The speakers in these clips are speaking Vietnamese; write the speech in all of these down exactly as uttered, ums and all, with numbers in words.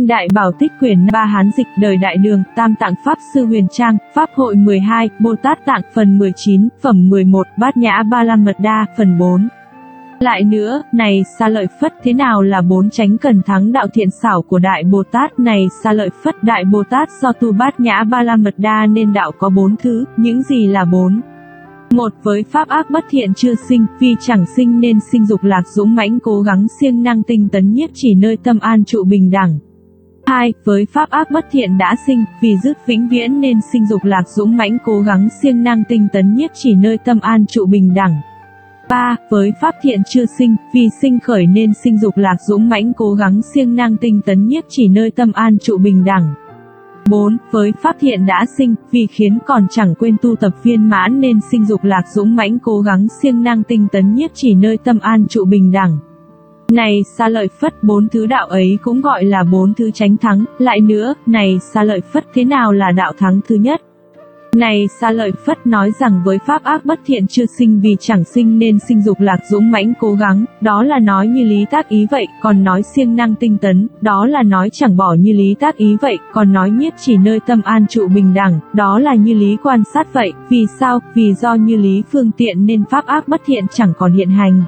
Kinh Đại Bảo Tích quyển ba Hán dịch đời Đại Đường, Tam Tạng Pháp Sư Huyền Trang, Pháp hội mười hai, Bồ Tát Tạng phần mười chín, phẩm mười một, Bát Nhã Ba La Mật Đa phần bốn. Lại nữa, này Sa Lợi Phất, thế nào là bốn chánh cần thắng đạo thiện xảo của Đại Bồ Tát? Này Sa Lợi Phất, Đại Bồ Tát do tu Bát Nhã Ba La Mật Đa nên đạo có bốn thứ, những gì là bốn? Một, với pháp ác bất thiện chưa sinh, vì chẳng sinh nên sinh dục lạc dũng mãnh cố gắng siêng năng tinh tấn nhiếp chỉ nơi tâm an trụ bình đẳng. Hai, với pháp ác bất thiện đã sinh, vì dứt vĩnh viễn nên sinh dục lạc dũng mãnh cố gắng siêng năng tinh tấn nhiếp chỉ nơi tâm an trụ bình đẳng. Ba, với pháp thiện chưa sinh, vì sinh khởi nên sinh dục lạc dũng mãnh cố gắng siêng năng tinh tấn nhiếp chỉ nơi tâm an trụ bình đẳng. Bốn, với pháp thiện đã sinh, vì khiến còn chẳng quên tu tập viên mãn nên sinh dục lạc dũng mãnh cố gắng siêng năng tinh tấn nhiếp chỉ nơi tâm an trụ bình đẳng. Này Sa Lợi Phất, bốn thứ đạo ấy cũng gọi là bốn thứ chánh thắng. Lại nữa, này Sa Lợi Phất, thế nào là đạo thắng thứ nhất? Này Sa Lợi Phất, nói rằng với pháp ác bất thiện chưa sinh vì chẳng sinh nên sinh dục lạc dũng mãnh cố gắng, đó là nói như lý tác ý vậy, còn nói siêng năng tinh tấn, đó là nói chẳng bỏ như lý tác ý vậy, còn nói nhiếp chỉ nơi tâm an trụ bình đẳng, đó là như lý quan sát vậy. Vì sao? Vì do như lý phương tiện nên pháp ác bất thiện chẳng còn hiện hành.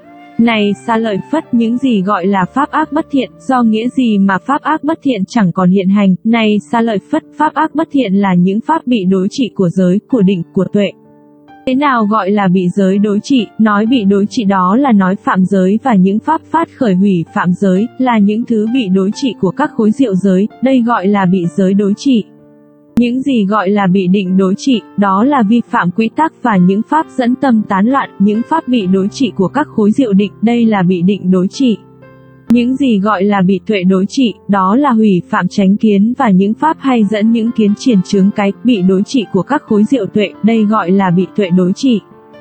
Này Sa Lợi Phất, những gì gọi là pháp ác bất thiện, do nghĩa gì mà pháp ác bất thiện chẳng còn hiện hành? Này Sa Lợi Phất, pháp ác bất thiện là những pháp bị đối trị của giới, của định, của tuệ. Thế nào gọi là bị giới đối trị? Nói bị đối trị đó là nói phạm giới và những pháp phát khởi hủy phạm giới, là những thứ bị đối trị của các khối diệu giới, đây gọi là bị giới đối trị. Những gì gọi là bị định đối trị, đó là vi phạm quy tắc và những pháp dẫn tâm tán loạn, những pháp bị đối trị của các khối diệu định, đây là bị định đối trị. Những gì gọi là bị tuệ đối trị, đó là hủy phạm chánh kiến và những pháp hay dẫn những kiến triền chướng cái, bị đối trị của các khối diệu tuệ, đây gọi là bị tuệ đối trị.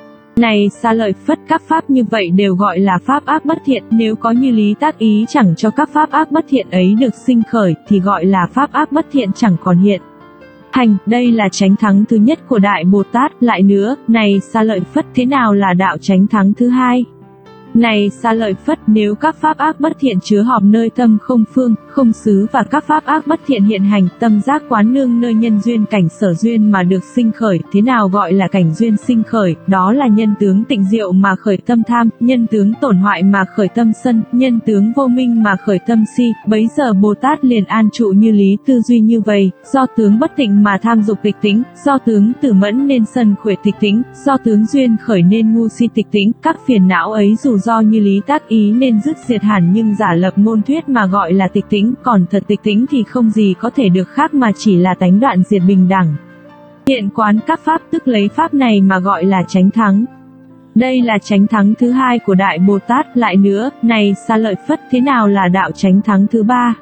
Này Sa Lợi Phất, các pháp như vậy đều gọi là pháp ác bất thiện, nếu có như lý tác ý chẳng cho các pháp ác bất thiện ấy được sinh khởi, thì gọi là pháp ác bất thiện chẳng còn hiện hành. Đây là chánh thắng thứ nhất của Đại Bồ Tát. Lại nữa, này Sa Lợi Phất, thế nào là đạo chánh thắng thứ hai? Này Sa Lợi Phất, nếu các pháp ác bất thiện chứa họp nơi tâm không phương, không xứ và các pháp ác bất thiện hiện hành, tâm giác quán nương nơi nhân duyên cảnh sở duyên mà được sinh khởi, thế nào gọi là cảnh duyên sinh khởi? Đó là nhân tướng tịnh diệu mà khởi tâm tham, nhân tướng tổn hoại mà khởi tâm sân, nhân tướng vô minh mà khởi tâm si. Bấy giờ Bồ Tát liền an trụ như lý tư duy như vậy, do tướng bất tịnh mà tham dục tịch tĩnh, do tướng tử mẫn nên sân khởi tịch tĩnh, do tướng duyên khởi nên ngu si tịch tĩnh. Các phiền não ấy dù do như lý tác ý nên dứt diệt hẳn nhưng giả lập ngôn thuyết mà gọi là tịch tĩnh, còn thật tịch tĩnh thì không gì có thể được khác mà chỉ là tánh đoạn diệt bình đẳng. Hiện quán các pháp tức lấy pháp này mà gọi là chánh thắng. Đây là chánh thắng thứ hai của Đại Bồ Tát. Lại nữa, này Sa Lợi Phất, thế nào là đạo chánh thắng thứ ba?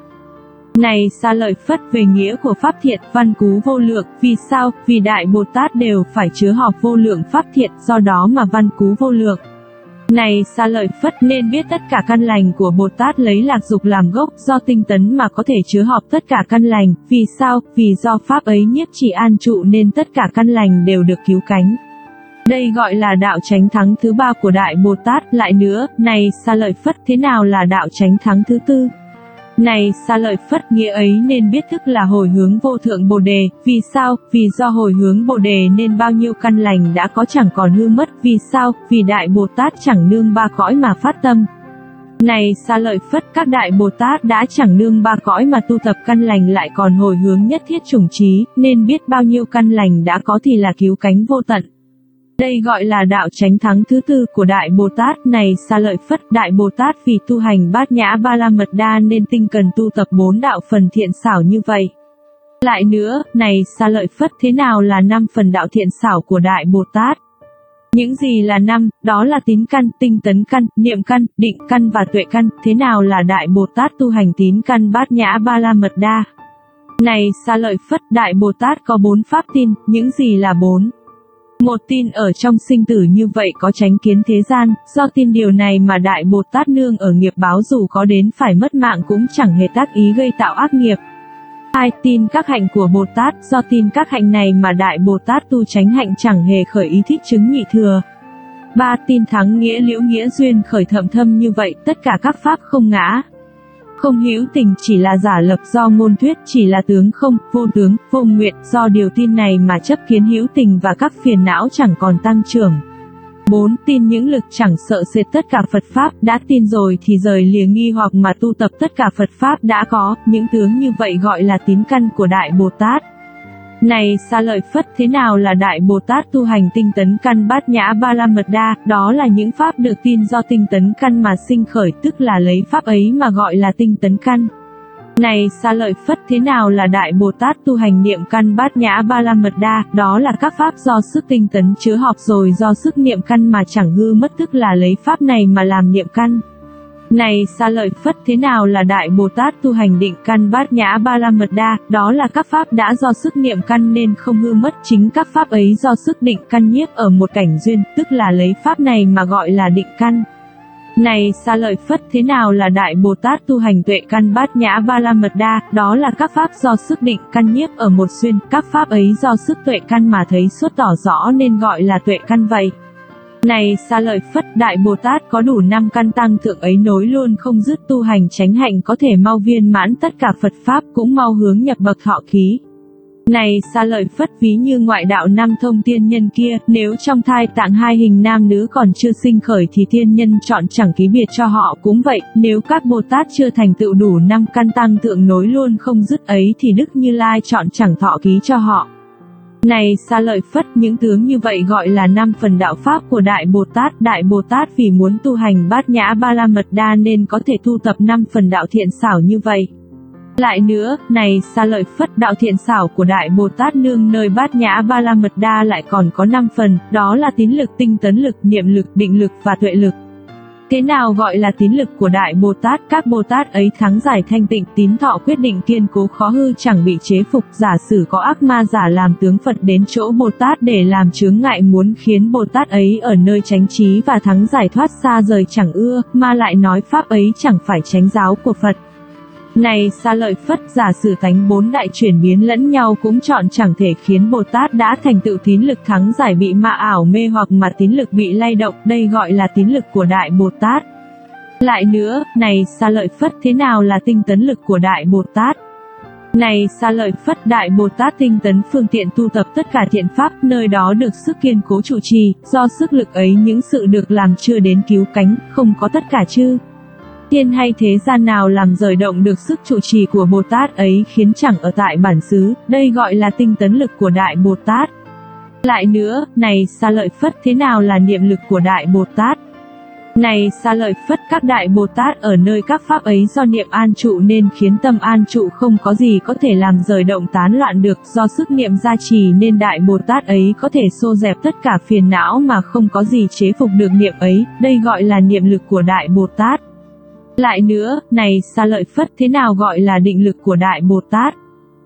Này Sa Lợi Phất, về nghĩa của pháp thiện, văn cú vô lượng. Vì sao? Vì Đại Bồ Tát đều phải chứa họp vô lượng pháp thiện, do đó mà văn cú vô lượng. Này Sa Lợi Phất, nên biết tất cả căn lành của Bồ Tát lấy lạc dục làm gốc, do tinh tấn mà có thể chứa họp tất cả căn lành. Vì sao? Vì do pháp ấy nhiếp chỉ an trụ nên tất cả căn lành đều được cứu cánh. Đây gọi là đạo chánh thắng thứ ba của Đại Bồ Tát. Lại nữa, này Sa Lợi Phất, thế nào là đạo chánh thắng thứ tư? Này Sa Lợi Phất, nghĩa ấy nên biết thức là hồi hướng vô thượng Bồ Đề. Vì sao? Vì do hồi hướng Bồ Đề nên bao nhiêu căn lành đã có chẳng còn hư mất. Vì sao? Vì Đại Bồ Tát chẳng nương ba cõi mà phát tâm. Này Sa Lợi Phất, các Đại Bồ Tát đã chẳng nương ba cõi mà tu tập căn lành lại còn hồi hướng nhất thiết chủng trí, nên biết bao nhiêu căn lành đã có thì là cứu cánh vô tận. Đây gọi là đạo chánh thắng thứ tư của Đại Bồ Tát. Này Sa Lợi Phất, Đại Bồ Tát vì tu hành Bát Nhã Ba La Mật Đa nên tinh cần tu tập bốn đạo phần thiện xảo như vậy. Lại nữa, này Sa Lợi Phất, thế nào là năm phần đạo thiện xảo của Đại Bồ Tát? Những gì là năm? Đó là tín căn, tinh tấn căn, niệm căn, định căn và tuệ căn. Thế nào là Đại Bồ Tát tu hành tín căn Bát Nhã Ba La Mật Đa? Này Sa Lợi Phất, Đại Bồ Tát có bốn pháp tin. Những gì là bốn? Một, tin ở trong sinh tử như vậy có chánh kiến thế gian, do tin điều này mà Đại Bồ Tát nương ở nghiệp báo dù có đến phải mất mạng cũng chẳng hề tác ý gây tạo ác nghiệp. Hai, tin các hạnh của Bồ Tát, do tin các hạnh này mà Đại Bồ Tát tu chánh hạnh chẳng hề khởi ý thích chứng nhị thừa. Ba, tin thắng nghĩa liễu nghĩa duyên khởi thậm thâm như vậy, tất cả các pháp không ngã, Không hữu tình chỉ là giả lập do ngôn thuyết, chỉ là tướng không, vô tướng, vô nguyện, do điều tin này mà chấp kiến hữu tình và các phiền não chẳng còn tăng trưởng. bốn. Tin những lực chẳng sợ sệt tất cả Phật Pháp, đã tin rồi thì rời lìa nghi hoặc mà tu tập tất cả Phật Pháp đã có, những tướng như vậy gọi là tín căn của Đại Bồ Tát. Này Sa Lợi Phất, thế nào là Đại Bồ Tát tu hành tinh tấn căn Bát Nhã Ba La Mật Đa? Đó là những pháp được tin do tinh tấn căn mà sinh khởi, tức là lấy pháp ấy mà gọi là tinh tấn căn. Này Sa Lợi Phất, thế nào là Đại Bồ Tát tu hành niệm căn Bát Nhã Ba La Mật Đa? Đó là các pháp do sức tinh tấn chứa học rồi do sức niệm căn mà chẳng hư mất, tức là lấy pháp này mà làm niệm căn. Này Sa Lợi Phất, thế nào là Đại Bồ Tát tu hành định căn Bát Nhã Ba La Mật Đa? Đó là các pháp đã do sức niệm căn nên không hư mất, chính các pháp ấy do sức định căn nhiếp ở một cảnh duyên, tức là lấy pháp này mà gọi là định căn. Này Sa Lợi Phất, thế nào là Đại Bồ Tát tu hành tuệ căn Bát Nhã Ba La Mật Đa? Đó là các pháp do sức định căn nhiếp ở một duyên, các pháp ấy do sức tuệ căn mà thấy suốt tỏ rõ nên gọi là tuệ căn vậy. Này Sa Lợi Phất, Đại Bồ Tát có đủ năm căn tăng thượng ấy nối luôn không dứt tu hành chánh hạnh có thể mau viên mãn tất cả Phật Pháp, cũng mau hướng nhập bậc thọ ký. Này Sa Lợi Phất, ví như ngoại đạo năm thông tiên nhân kia, nếu trong thai tạng hai hình nam nữ còn chưa sinh khởi thì tiên nhân chọn chẳng ký biệt cho họ, cũng vậy, nếu các Bồ Tát chưa thành tựu đủ năm căn tăng thượng nối luôn không dứt ấy thì Đức Như Lai chọn chẳng thọ ký cho họ. Này Sa Lợi Phất, những tướng như vậy gọi là năm phần đạo pháp của Đại Bồ Tát. Đại Bồ Tát vì muốn tu hành Bát Nhã Ba La Mật Đa nên có thể tu tập năm phần đạo thiện xảo như vậy. Lại nữa, này Sa Lợi Phất, đạo thiện xảo của Đại Bồ Tát nương nơi Bát Nhã Ba La Mật Đa lại còn có năm phần, đó là tín lực, tinh tấn lực, niệm lực, định lực và tuệ lực. Thế nào gọi là tín lực của Đại Bồ Tát? Các Bồ Tát ấy thắng giải thanh tịnh, tín thọ quyết định kiên cố khó hư chẳng bị chế phục. Giả sử có ác ma giả làm tướng Phật đến chỗ Bồ Tát để làm chướng ngại muốn khiến Bồ Tát ấy ở nơi chánh trí và thắng giải thoát xa rời chẳng ưa, mà lại nói pháp ấy chẳng phải chánh giáo của Phật. Này Sa Lợi Phất, giả sử tánh bốn đại chuyển biến lẫn nhau cũng chọn chẳng thể khiến Bồ Tát đã thành tựu tín lực thắng giải bị ma ảo mê hoặc mà tín lực bị lay động, đây gọi là tín lực của Đại Bồ Tát. Lại nữa, này Sa Lợi Phất, thế nào là tinh tấn lực của Đại Bồ Tát? Này Sa Lợi Phất, Đại Bồ Tát tinh tấn phương tiện tu tập tất cả thiện pháp, nơi đó được sức kiên cố trụ trì, do sức lực ấy những sự được làm chưa đến cứu cánh, không có tất cả chư thiên hay thế gian nào làm rời động được sức trụ trì của Bồ Tát ấy khiến chẳng ở tại bản xứ, đây gọi là tinh tấn lực của Đại Bồ Tát. Lại nữa, này Sa Lợi Phất, thế nào là niệm lực của Đại Bồ Tát? Này Sa Lợi Phất, các Đại Bồ Tát ở nơi các pháp ấy do niệm an trụ nên khiến tâm an trụ không có gì có thể làm rời động tán loạn được, do sức niệm gia trì nên Đại Bồ Tát ấy có thể xô dẹp tất cả phiền não mà không có gì chế phục được niệm ấy, đây gọi là niệm lực của Đại Bồ Tát. Lại nữa, này Sa Lợi Phất, thế nào gọi là định lực của Đại Bồ Tát?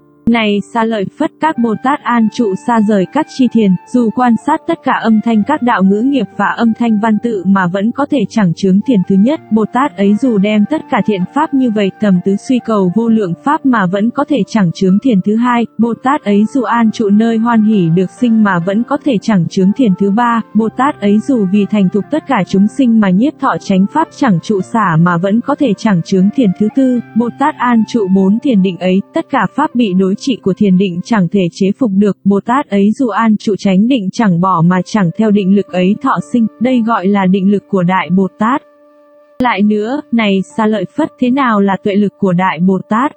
Này Sa Lợi Phất, các Bồ Tát an trụ xa rời các chi thiền, dù quan sát tất cả âm thanh các đạo ngữ nghiệp và âm thanh văn tự mà vẫn có thể chẳng chướng thiền thứ nhất. Bồ Tát ấy dù đem tất cả thiện pháp như vậy tầm tứ suy cầu vô lượng pháp mà vẫn có thể chẳng chướng thiền thứ hai. Bồ Tát ấy dù an trụ nơi hoan hỷ được sinh mà vẫn có thể chẳng chướng thiền thứ ba. Bồ Tát ấy dù vì thành thục tất cả chúng sinh mà nhiếp thọ chánh pháp chẳng trụ xả mà vẫn có thể chẳng chướng thiền thứ tư. Bồ Tát an trụ bốn thiền định ấy, tất cả pháp bị đối trị của thiền định chẳng thể chế phục được. Bồ Tát ấy dù an trụ chánh định chẳng bỏ mà chẳng theo định lực ấy thọ sinh, đây gọi là định lực của Đại Bồ Tát. Lại nữa, này Sa Lợi Phất, thế nào là tuệ lực của Đại Bồ Tát?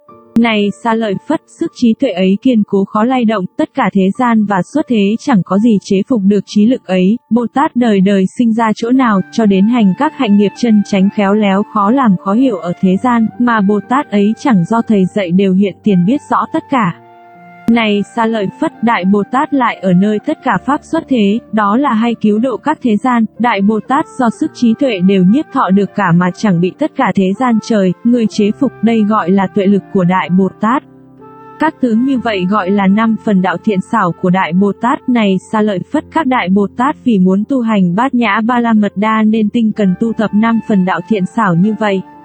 Này Sa Lợi Phất, sức trí tuệ ấy kiên cố khó lay động, tất cả thế gian và xuất thế chẳng có gì chế phục được trí lực ấy. Bồ Tát đời đời sinh ra chỗ nào, cho đến hành các hạnh nghiệp chân chánh khéo léo khó làm khó hiểu ở thế gian, mà Bồ Tát ấy chẳng do thầy dạy đều hiện tiền biết rõ tất cả. Này Sa Lợi Phất, Đại Bồ Tát lại ở nơi tất cả pháp xuất thế, đó là hay cứu độ các thế gian. Đại Bồ Tát do sức trí tuệ đều nhiếp thọ được cả mà chẳng bị tất cả thế gian trời, người chế phục, đây gọi là tuệ lực của Đại Bồ Tát. Các tướng như vậy gọi là năm phần đạo thiện xảo của Đại Bồ Tát. Này Sa Lợi Phất, các Đại Bồ Tát vì muốn tu hành Bát Nhã Ba La Mật Đa nên tinh cần tu tập năm phần đạo thiện xảo như vậy.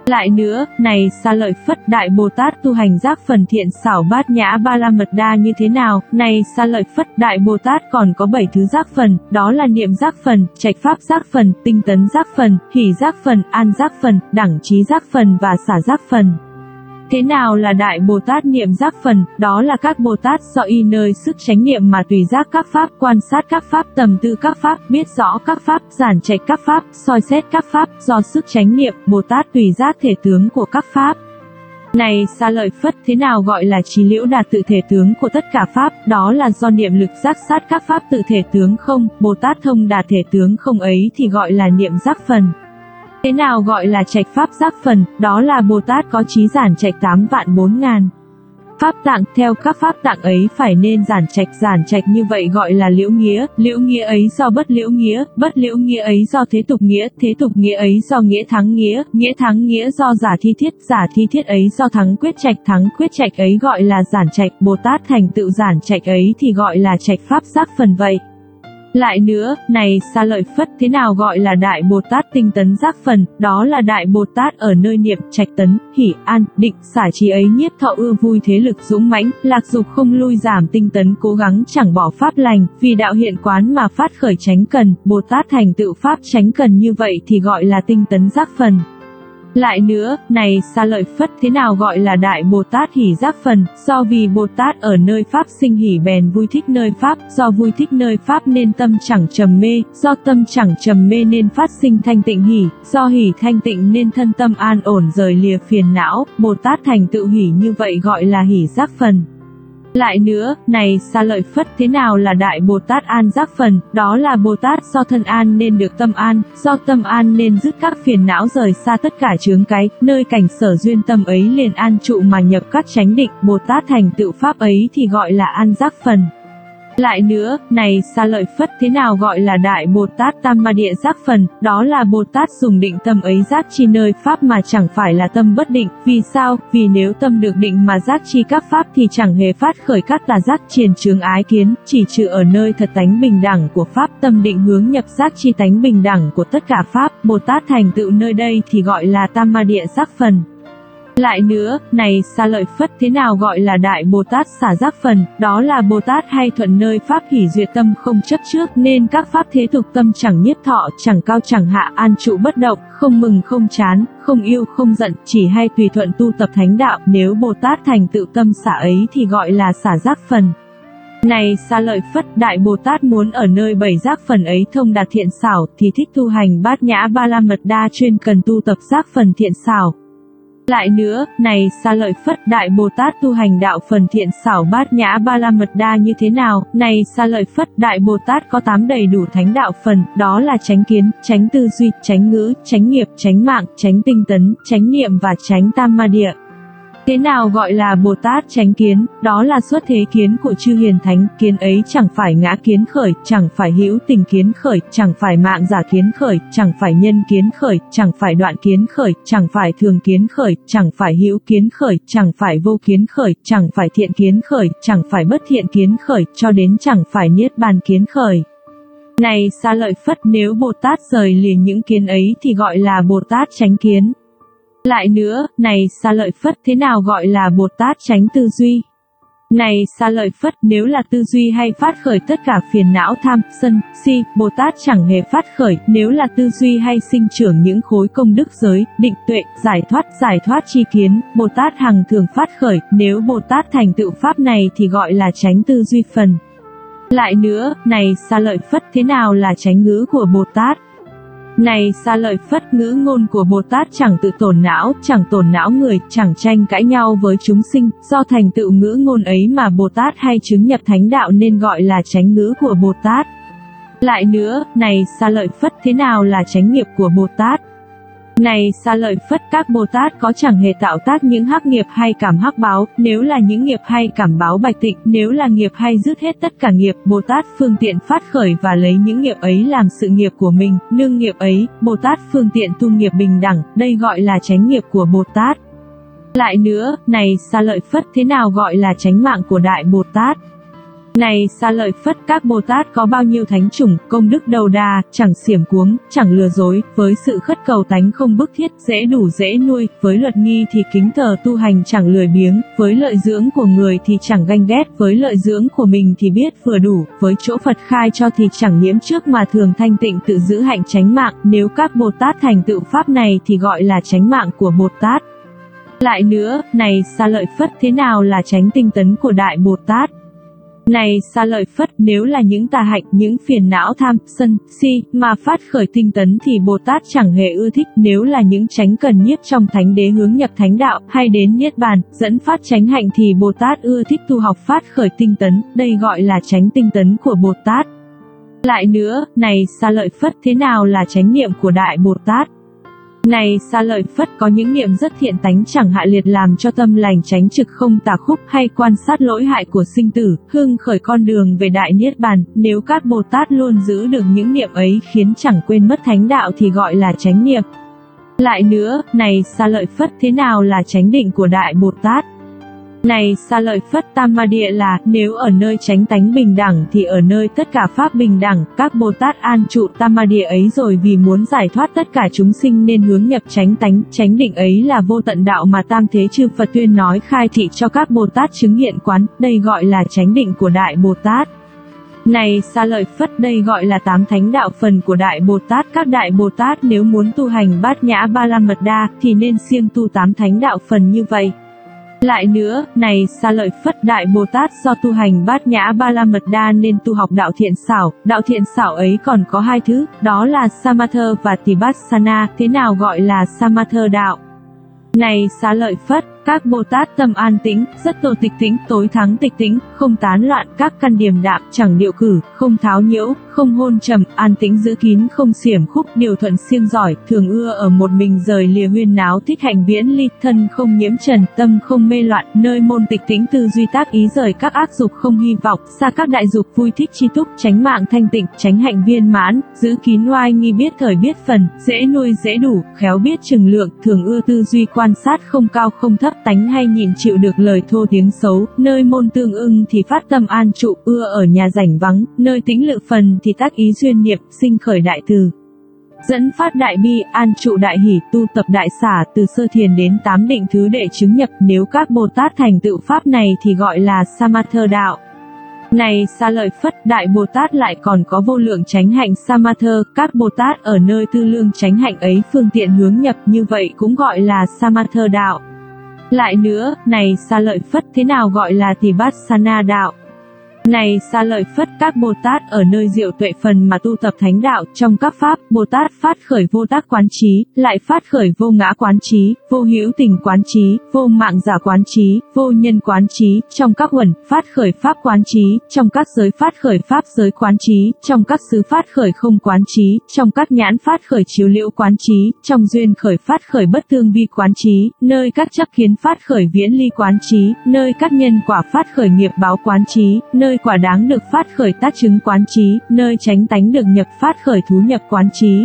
Lại nữa, này Sa Lợi Phất, Đại Bồ Tát tu hành giác phần thiện xảo Bát Nhã Ba La Mật Đa như thế nào? Này Sa Lợi Phất, Đại Bồ Tát còn có bảy thứ giác phần, đó là niệm giác phần, trạch pháp giác phần, tinh tấn giác phần, hỷ giác phần, an giác phần, đẳng trí giác phần và xả giác phần. Thế nào là Đại Bồ Tát niệm giác phần? Đó là các Bồ Tát do y nơi sức chánh niệm mà tùy giác các pháp, quan sát các pháp, tầm tư các pháp, biết rõ các pháp, giản trạch các pháp, soi xét các pháp, do sức chánh niệm, Bồ Tát tùy giác thể tướng của các pháp. Này Sa Lợi Phất, thế nào gọi là trí liễu đạt tự thể tướng của tất cả pháp? Đó là do niệm lực giác sát các pháp tự thể tướng không, Bồ Tát thông đạt thể tướng không ấy thì gọi là niệm giác phần. Thế nào gọi là trạch pháp giác phần? Đó là Bồ Tát có trí giản trạch tám vạn bốn ngàn pháp tạng, theo các pháp tạng ấy phải nên giản trạch, giản trạch như vậy gọi là liễu nghĩa, liễu nghĩa ấy do bất liễu nghĩa, bất liễu nghĩa ấy do thế tục nghĩa, thế tục nghĩa ấy do nghĩa thắng nghĩa, nghĩa thắng nghĩa do giả thi thiết, giả thi thiết ấy do thắng quyết trạch, thắng quyết trạch ấy gọi là giản trạch, Bồ Tát thành tựu giản trạch ấy thì gọi là trạch pháp giác phần vậy. Lại nữa, này Sa Lợi Phất, thế nào gọi là Đại Bồ Tát tinh tấn giác phần? Đó là Đại Bồ Tát ở nơi niệm, trạch tấn, hỷ, an, định, xả trí ấy nhiếp thọ ưa vui thế lực dũng mãnh, lạc dục không lui giảm tinh tấn cố gắng chẳng bỏ pháp lành, vì đạo hiện quán mà phát khởi chánh cần, Bồ Tát thành tựu pháp chánh cần như vậy thì gọi là tinh tấn giác phần. Lại nữa, này Sa Lợi Phất, thế nào gọi là Đại Bồ Tát hỷ giác phần? Do vì Bồ Tát ở nơi pháp sinh hỷ bèn vui thích nơi pháp, do vui thích nơi pháp nên tâm chẳng trầm mê, do tâm chẳng trầm mê nên phát sinh thanh tịnh hỷ, do hỷ thanh tịnh nên thân tâm an ổn rời lìa phiền não, Bồ Tát thành tựu hỷ như vậy gọi là hỷ giác phần. Lại nữa, này Sa Lợi Phất, thế nào là Đại Bồ Tát an giác phần? Đó là Bồ Tát do thân an nên được tâm an, do tâm an nên dứt các phiền não rời xa tất cả chướng cái, nơi cảnh sở duyên tâm ấy liền an trụ mà nhập các chánh định, Bồ Tát thành tựu pháp ấy thì gọi là an giác phần. Lại nữa, này Sa Lợi Phất, thế nào gọi là Đại Bồ Tát tam ma địa giác phần? Đó là Bồ Tát dùng định tâm ấy giác chi nơi pháp mà chẳng phải là tâm bất định. Vì sao? Vì nếu tâm được định mà giác chi các pháp thì chẳng hề phát khởi các tà giác triền chướng ái kiến, chỉ trừ ở nơi thật tánh bình đẳng của pháp, tâm định hướng nhập giác chi tánh bình đẳng của tất cả pháp, Bồ Tát thành tựu nơi đây thì gọi là tam ma địa giác phần. Lại nữa, này Sa Lợi Phất, thế nào gọi là Đại Bồ Tát xả giác phần? Đó là Bồ Tát hay thuận nơi pháp hỷ duyệt tâm không chấp trước nên các pháp thế tục tâm chẳng nhiếp thọ, chẳng cao chẳng hạ, an trụ bất động, không mừng không chán, không yêu không giận, chỉ hay tùy thuận tu tập thánh đạo, nếu Bồ Tát thành tựu tâm xả ấy thì gọi là xả giác phần. Này Sa Lợi Phất, Đại Bồ Tát muốn ở nơi bảy giác phần ấy thông đạt thiện xảo thì thích tu hành Bát Nhã Ba La Mật Đa chuyên cần tu tập giác phần thiện xảo. Lại nữa, này Sa Lợi Phất, Đại Bồ Tát tu hành đạo phần thiện xảo Bát Nhã Ba La Mật Đa như thế nào? Này Sa Lợi Phất, Đại Bồ Tát có tám đầy đủ thánh đạo phần, đó là chánh kiến, chánh tư duy, chánh ngữ, chánh nghiệp, chánh mạng, chánh tinh tấn, chánh niệm và chánh tam ma địa. Thế nào gọi là Bồ Tát chánh kiến? Đó là xuất thế kiến của chư hiền thánh, kiến ấy chẳng phải ngã kiến khởi, chẳng phải hữu tình kiến khởi, chẳng phải mạng giả kiến khởi, chẳng phải nhân kiến khởi, chẳng phải đoạn kiến khởi, chẳng phải thường kiến khởi, chẳng phải hữu kiến khởi, chẳng phải vô kiến khởi, chẳng phải thiện kiến khởi, chẳng phải bất thiện kiến khởi, cho đến chẳng phải niết bàn kiến khởi. Này Sa Lợi Phất, nếu Bồ Tát rời liền những kiến ấy thì gọi là Bồ Tát chánh kiến. Lại nữa, này Sa Lợi Phất, thế nào gọi là Bồ Tát chánh tư duy? Này Sa Lợi Phất, nếu là tư duy hay phát khởi tất cả phiền não tham, sân, si, Bồ Tát chẳng hề phát khởi, nếu là tư duy hay sinh trưởng những khối công đức giới, định tuệ, giải thoát, giải thoát chi kiến, Bồ Tát hằng thường phát khởi, nếu Bồ Tát thành tựu pháp này thì gọi là chánh tư duy phần. Lại nữa, này Sa Lợi Phất, thế nào là chánh ngữ của Bồ Tát? Này Sa Lợi Phất, ngữ ngôn của Bồ Tát chẳng tự tổn não, chẳng tổn não người, chẳng tranh cãi nhau với chúng sinh, do thành tựu ngữ ngôn ấy mà Bồ Tát hay chứng nhập thánh đạo nên gọi là chánh ngữ của Bồ Tát. Lại nữa, này Sa Lợi Phất, thế nào là chánh nghiệp của Bồ Tát? Này Sa Lợi Phất, các Bồ Tát có chẳng hề tạo tác những hắc nghiệp hay cảm hắc báo, nếu là những nghiệp hay cảm báo bạch tịnh, nếu là nghiệp hay dứt hết tất cả nghiệp, Bồ Tát phương tiện phát khởi và lấy những nghiệp ấy làm sự nghiệp của mình, nương nghiệp ấy, Bồ Tát phương tiện tu nghiệp bình đẳng, đây gọi là chánh nghiệp của Bồ Tát. Lại nữa, này Sa Lợi Phất, thế nào gọi là chánh mạng của Đại Bồ Tát? Này Sa Lợi Phất, các Bồ Tát có bao nhiêu thánh chủng, công đức đầu đà, chẳng xiểm cuống, chẳng lừa dối, với sự khất cầu tánh không bức thiết, dễ đủ dễ nuôi, với luật nghi thì kính thờ tu hành chẳng lười biếng, với lợi dưỡng của người thì chẳng ganh ghét, với lợi dưỡng của mình thì biết vừa đủ, với chỗ Phật khai cho thì chẳng nhiễm trước mà thường thanh tịnh tự giữ hạnh chánh mạng, nếu các Bồ Tát thành tựu pháp này thì gọi là chánh mạng của Bồ Tát. Lại nữa, này Sa Lợi Phất, thế nào là chánh tinh tấn của Đại Bồ Tát? Này Sa Lợi Phất, nếu là những tà hạnh, những phiền não tham, sân, si, mà phát khởi tinh tấn thì Bồ Tát chẳng hề ưa thích, nếu là những chánh cần nhiếp trong thánh đế hướng nhập thánh đạo, hay đến niết bàn, dẫn phát chánh hạnh thì Bồ Tát ưa thích tu học phát khởi tinh tấn, đây gọi là chánh tinh tấn của Bồ Tát. Lại nữa, này Sa Lợi Phất, thế nào là chánh niệm của Đại Bồ Tát? Này Sa Lợi Phất, có những niệm rất thiện tánh chẳng hại liệt làm cho tâm lành tránh trực không tà khúc, hay quan sát lỗi hại của sinh tử, hưng khởi con đường về đại niết bàn, nếu các Bồ Tát luôn giữ được những niệm ấy khiến chẳng quên mất thánh đạo thì gọi là chánh niệm. Lại nữa, này Sa Lợi Phất, thế nào là chánh định của Đại Bồ Tát? Này Sa Lợi Phất, tam ma địa là, nếu ở nơi chánh tánh bình đẳng thì ở nơi tất cả pháp bình đẳng, các Bồ Tát an trụ tam ma địa ấy rồi vì muốn giải thoát tất cả chúng sinh nên hướng nhập chánh tánh, chánh định ấy là vô tận đạo mà tam thế chư Phật tuyên nói khai thị cho các Bồ Tát chứng hiện quán, đây gọi là chánh định của Đại Bồ Tát. Này Sa Lợi Phất, đây gọi là tám thánh đạo phần của Đại Bồ Tát. Các Đại Bồ Tát nếu muốn tu hành Bát Nhã Ba La Mật Đa thì nên siêng tu tám thánh đạo phần như vậy. Lại nữa, này Sa Lợi Phất, Đại Bồ Tát do tu hành Bát Nhã Ba La Mật Đa nên tu học đạo thiện xảo, đạo thiện xảo ấy còn có hai thứ, đó là Samatha và Tibassana, thế nào gọi là Samatha đạo? Này Sa Lợi Phất, các Bồ Tát tâm an tĩnh, rất tô tịch tĩnh, tối thắng tịch tĩnh, không tán loạn, các căn điềm đạm, chẳng điệu cử, không tháo nhiễu, không hôn trầm, an tĩnh giữ kín, không xiểm khúc, điều thuận siêng giỏi, thường ưa ở một mình rời lìa huyên náo, thích hạnh viễn ly, thân không nhiễm trần, tâm không mê loạn, nơi môn tịch tĩnh tư duy tác ý rời các ác dục không hy vọng, xa các đại dục vui thích chi túc, chánh mạng thanh tịnh, chánh hạnh viên mãn, giữ kín oai nghi biết thời biết phần, dễ nuôi dễ đủ, khéo biết chừng lượng, thường ưa tư duy quan sát không cao không thấp, tánh hay nhịn chịu được lời thô tiếng xấu, nơi môn tương ưng thì phát tâm an trụ, ưa ở nhà rảnh vắng, nơi tĩnh lự phần thì tác ý duyên niệm, sinh khởi đại từ, dẫn phát đại bi, an trụ đại hỷ, tu tập đại xả, từ sơ thiền đến tám định thứ đệ chứng nhập, nếu các Bồ Tát thành tựu pháp này thì gọi là Samatha đạo. Này Sa Lợi Phất, Đại Bồ Tát lại còn có vô lượng chánh hạnh Samatha, các Bồ Tát ở nơi tư lương chánh hạnh ấy phương tiện hướng nhập như vậy cũng gọi là Samatha đạo. Lại nữa, này Sa Lợi Phất, thế nào gọi là Tibassana đạo? Này Sa Lợi Phất, các Bồ Tát ở nơi diệu tuệ phần mà tu tập thánh đạo, trong các pháp, Bồ Tát phát khởi vô tác quán trí, lại phát khởi vô ngã quán trí, vô hữu tình quán trí, vô mạng giả quán trí, vô nhân quán trí, trong các uẩn, phát khởi pháp quán trí, trong các giới phát khởi pháp giới quán trí, trong các xứ phát khởi không quán trí, trong các nhãn phát khởi chiếu liễu quán trí, trong duyên khởi phát khởi bất tương vi quán trí, nơi các chấp kiến phát khởi viễn ly quán trí, nơi các nhân quả phát khởi nghiệp báo quán trí, nơi quả đáng được phát khởi tác chứng quán trí, nơi chánh tánh được nhập phát khởi thú nhập quán trí.